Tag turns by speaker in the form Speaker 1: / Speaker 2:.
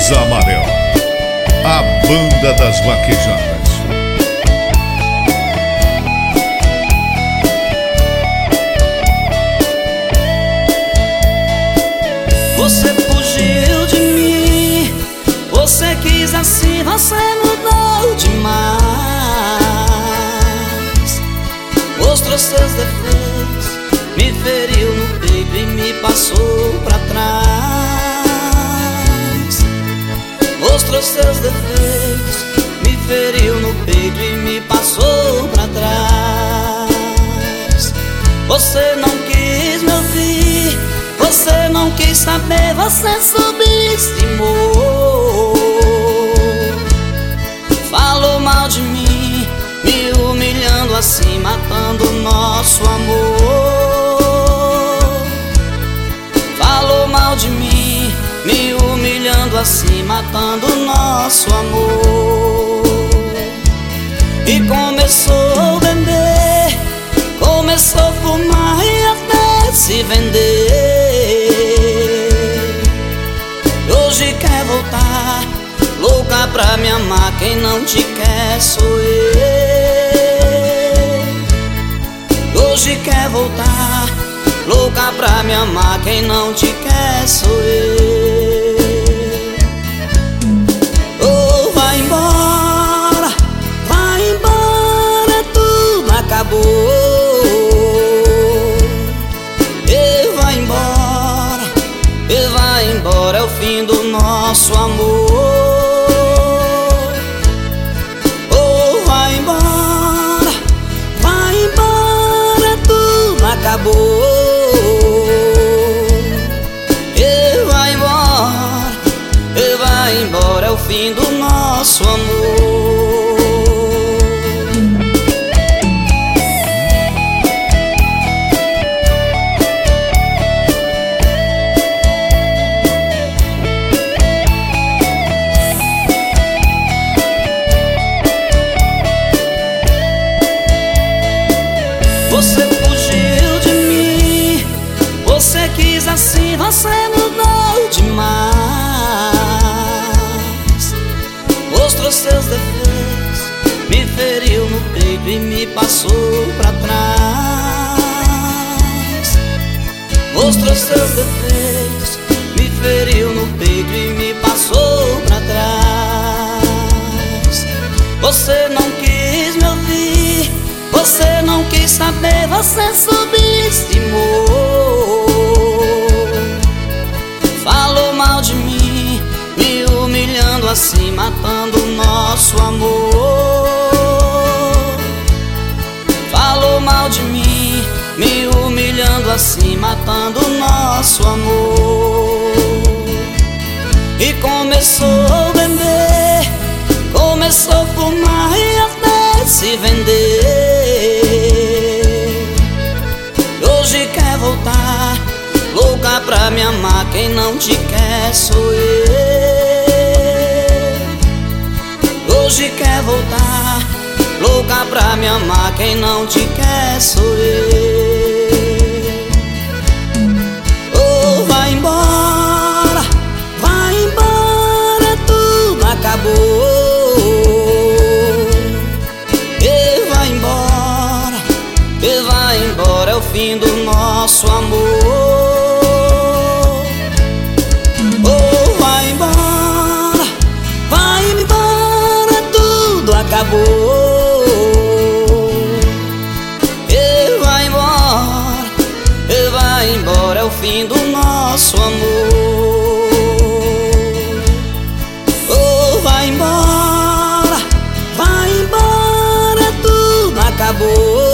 Speaker 1: Rosa Amarela, a banda das vaquejadas.
Speaker 2: Você fugiu de mim, você quis assim, você mudou demais. Mostrou seus defeitos, me feriu no peito e me passou pra trás. Mostrou seus defeitos, me feriu no peito e me passou pra trás. Você não quis me ouvir, você não quis saber, você subestimou. Falou mal de mim, me humilhando assim, matando o nosso amor. Falou mal de mim, me humilhando assim, matando o nosso amor. E começou a beber, começou a fumar e até se vender. Hoje quer voltar, louca pra me amar, quem não te quer sou eu. Hoje quer voltar, louca pra me amar, quem não te quer sou eu. Oh, vai embora, tudo acabou. É o fim do nosso amor. Oh, vai embora, tudo acabou. E vai embora, é o fim do nosso amor. Você fugiu de mim, você quis assim, você mudou demais. Mostrou seus defeitos, me feriu no peito e me passou pra trás. Mostrou seus defeitos, me feriu no peito e me passou pra trás. Você não quis me ouvir, você não quis saber, você subestimou. Falou mal de mim, me humilhando assim, matando o nosso amor. Falou mal de mim, me humilhando assim, matando o nosso amor. E começou a beber, começou a fumar e até se vender. Hoje quer voltar, louca pra me amar, quem não te quer sou eu. Hoje quer voltar, louca pra me amar, quem não te quer sou eu. Oh, vai embora, tudo acabou. É o fim do nosso amor. Oh, vai embora, tudo acabou. E vai embora, é o fim do nosso amor. Oh, vai embora, tudo acabou.